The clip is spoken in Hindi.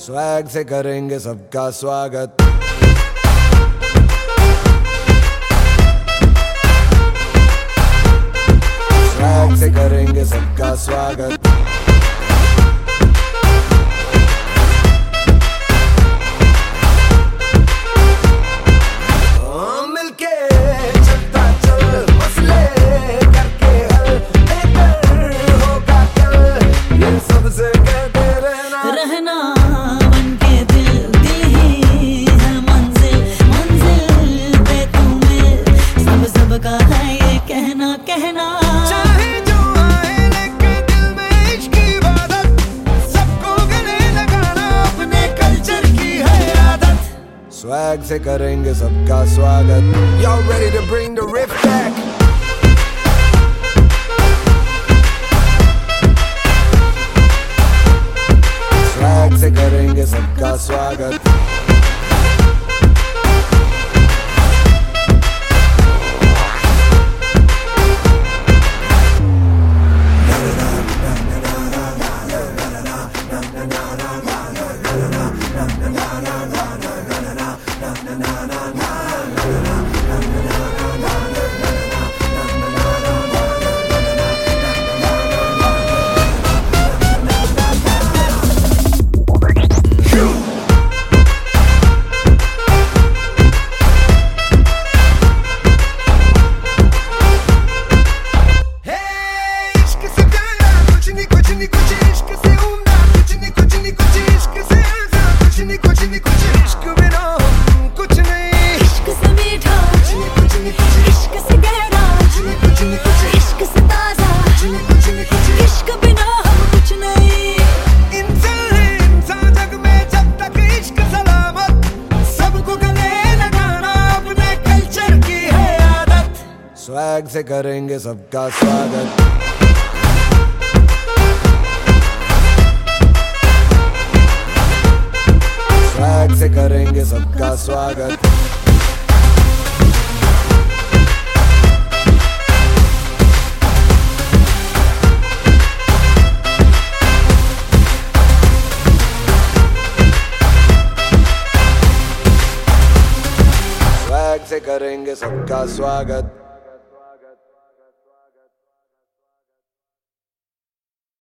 स्वैग से करेंगे सबका स्वागत। स्वैग से करेंगे सबका स्वागत। मिलके चलता चल, मसले करके हल, बेहतर होगा कल, ये सबसे कहते रहना बनके दिल ही है मंजिल, मंजिल पे तू मिल, सबका है ये कहना। चाहे जो आए लेके दिल में इश्क की इबादत, सबको गले लगाना अपने कल्चर की है आदत। स्वैग से करेंगे सबका स्वागत। Y'all ready to bring the riff back? Swag से करेंगे सबका स्वागत। स्वैग से करेंगे सबका स्वागत। स्वैग से करेंगे सबका स्वागत। स्वैग से करेंगे सबका स्वागत।